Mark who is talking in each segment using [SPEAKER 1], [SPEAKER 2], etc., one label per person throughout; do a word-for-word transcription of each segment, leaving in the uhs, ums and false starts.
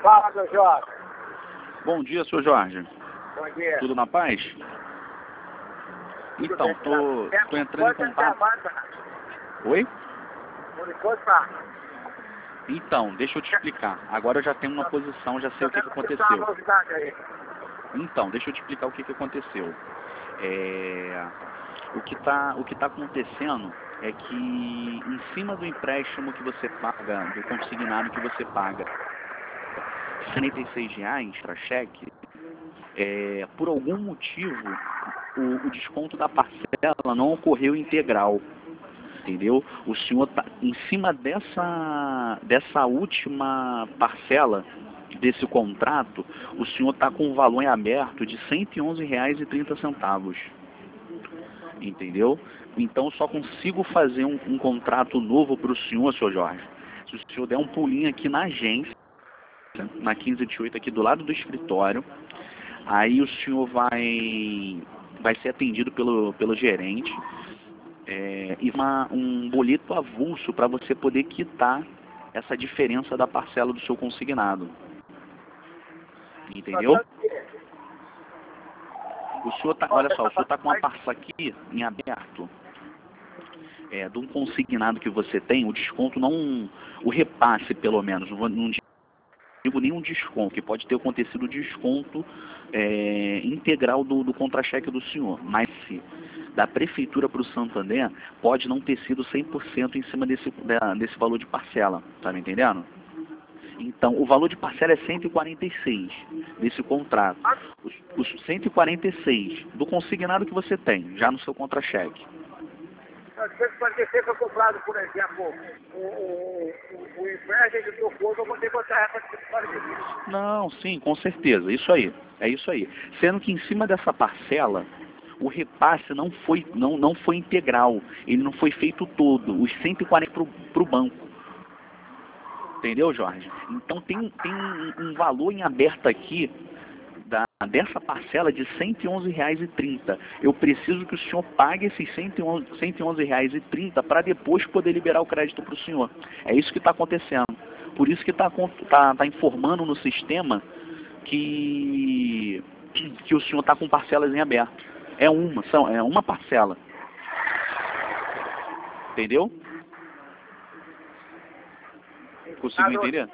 [SPEAKER 1] Fala, seu Jorge.
[SPEAKER 2] Bom dia, senhor Jorge.
[SPEAKER 1] Bom dia.
[SPEAKER 2] Tudo na paz?
[SPEAKER 1] Tudo
[SPEAKER 2] Então,
[SPEAKER 1] bem,
[SPEAKER 2] tô,
[SPEAKER 1] tá?
[SPEAKER 2] tô entrando em contato... Oi?
[SPEAKER 1] Por enquanto tá.
[SPEAKER 2] Então, deixa eu te explicar. Agora eu já tenho uma posição, já sei o que, que
[SPEAKER 1] Uma
[SPEAKER 2] aconteceu.
[SPEAKER 1] novidade aí.
[SPEAKER 2] Então, deixa eu te explicar o que, que aconteceu. É... O que está o que tá acontecendo é que em cima do empréstimo que você paga, do consignado que você paga, setenta e seis reais para cheque, é, por algum motivo o, o desconto da parcela não ocorreu integral, entendeu? O senhor tá em cima dessa dessa última parcela desse contrato, o senhor está com um valor em aberto de cento e onze reais e trinta centavos, entendeu? Então eu só consigo fazer um, um contrato novo para o senhor, senhor Jorge, se o senhor der um pulinho aqui na agência, na quinze de oito, aqui do lado do escritório. Aí o senhor vai vai ser atendido pelo, pelo gerente, é, e uma, um boleto avulso para você poder quitar essa diferença da parcela do seu consignado. Entendeu? O senhor tá, olha só, o senhor está com uma parcela aqui em aberto, é, de um consignado que você tem, o desconto não, o repasse pelo menos, não, não digo nenhum desconto, que pode ter acontecido desconto é, integral do, do contra-cheque do senhor, mas se da prefeitura para o Santander pode não ter sido cem por cento em cima desse, da, desse valor de parcela, tá me entendendo? Então, o valor de parcela é cento e quarenta e seis desse contrato. Os, os cento e quarenta e seis do consignado que você tem, já no seu contra-cheque.
[SPEAKER 1] cento e quarenta e seis foi comprado, por exemplo, o, o, o, o empréstimo do corpo, eu vou ter que botar essa cento e quarenta e seis.
[SPEAKER 2] Não, sim, com certeza, isso aí, é isso aí. Sendo que em cima dessa parcela, o repasse não foi, não, não foi integral, ele não foi feito todo, os cento e quarenta para o banco. Entendeu, Jorge? Então tem, tem um, um valor em aberto aqui da, dessa parcela de cento e onze reais e trinta. Eu preciso que o senhor pague esses cento e onze reais e trinta para depois poder liberar o crédito para o senhor. É isso que está acontecendo. Por isso que está tá, tá informando no sistema que, que o senhor está com parcelas em aberto. É uma, são, é uma parcela. Entendeu? Conseguiu entender?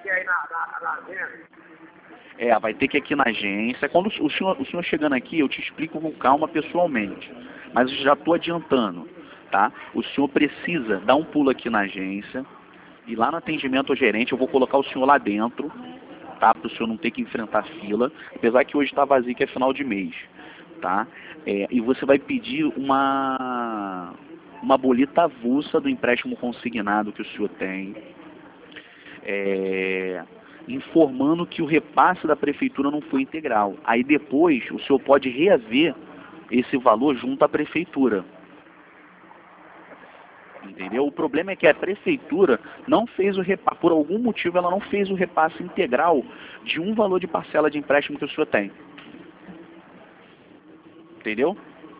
[SPEAKER 2] É, vai ter que ir aqui na agência. Quando o senhor, o senhor chegando aqui, eu te explico com calma pessoalmente. Mas eu já estou adiantando, tá? O senhor precisa dar um pulo aqui na agência, e lá no atendimento ao gerente, eu vou colocar o senhor lá dentro, tá? Para o senhor não ter que enfrentar fila, apesar que hoje está vazio, que é final de mês, tá? É, e você vai pedir uma, uma boleta avulsa do empréstimo consignado que o senhor tem, É, informando que o repasse da prefeitura não foi integral. Aí depois o senhor pode reaver esse valor junto à prefeitura. Entendeu? O problema é que a prefeitura não fez o repasse, por algum motivo ela não fez o repasse integral de um valor de parcela de empréstimo que o senhor tem. Entendeu?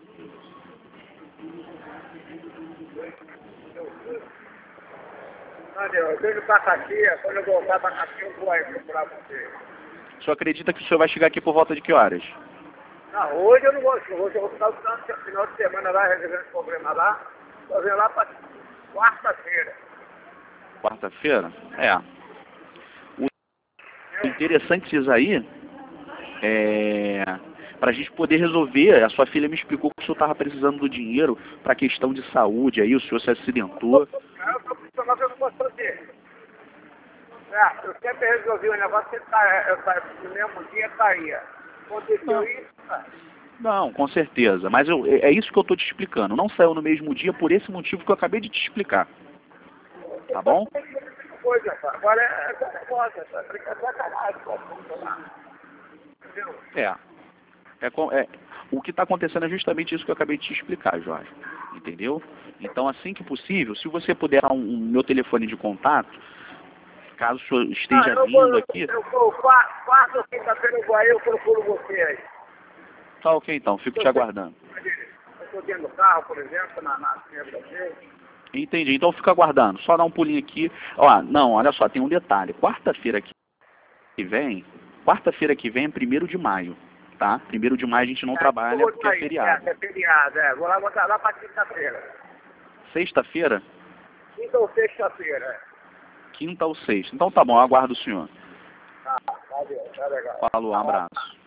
[SPEAKER 1] Eu venho para Caxias, quando eu voltar para Caxias eu vou aí procurar você.
[SPEAKER 2] O senhor acredita que o senhor vai chegar aqui por volta de que horas?
[SPEAKER 1] Não, hoje eu não vou, hoje eu vou ficar no final de semana lá, resolvendo esse problema lá. Vou vir lá para quarta-feira.
[SPEAKER 2] Quarta-feira? É. O interessante disso aí é para a gente poder resolver. A sua filha me explicou que o senhor estava precisando do dinheiro para questão de saúde, aí o senhor se acidentou.
[SPEAKER 1] Eu estou precisando, eu não posso fazer. É, eu sempre resolvi o negócio que tá, eu, tá, no mesmo dia estaria. Aconteceu
[SPEAKER 2] Não.
[SPEAKER 1] isso, tá?
[SPEAKER 2] Não, com certeza. Mas eu, é isso que eu estou te explicando. Não saiu no mesmo dia por esse motivo que eu acabei de te explicar. Tá bom?
[SPEAKER 1] Coisa, pá. Agora é essa negócio, essa sacanagem, entendeu?
[SPEAKER 2] É. É, com- é. O que está acontecendo é justamente isso que eu acabei de te explicar, Jorge. Entendeu? Então, assim que possível, se você puder dar um, um meu telefone de contato, caso o senhor esteja
[SPEAKER 1] Ah, eu
[SPEAKER 2] vindo
[SPEAKER 1] vou,
[SPEAKER 2] aqui...
[SPEAKER 1] eu vou, quarta, quarta ou quinta-feira eu vou aí, eu procuro você aí.
[SPEAKER 2] Tá ok, então. Fico te aguardando.
[SPEAKER 1] Eu estou dentro do carro, por exemplo, na, na cena do meu.
[SPEAKER 2] Entendi. Então fica aguardando. Só dar um pulinho aqui. Ó, não, olha só, tem um detalhe. Quarta-feira aqui que vem, quarta-feira que vem é primeiro de maio, tá? Primeiro de maio a gente não
[SPEAKER 1] É,
[SPEAKER 2] trabalha porque é
[SPEAKER 1] aí,
[SPEAKER 2] feriado.
[SPEAKER 1] É, é feriado, é. Vou lá botar lá pra quinta-feira.
[SPEAKER 2] Sexta-feira?
[SPEAKER 1] Quinta ou sexta-feira, é.
[SPEAKER 2] Quinta ou sexta. Então tá bom, eu aguardo o senhor.
[SPEAKER 1] Tá, valeu, tá legal.
[SPEAKER 2] Falou, um abraço.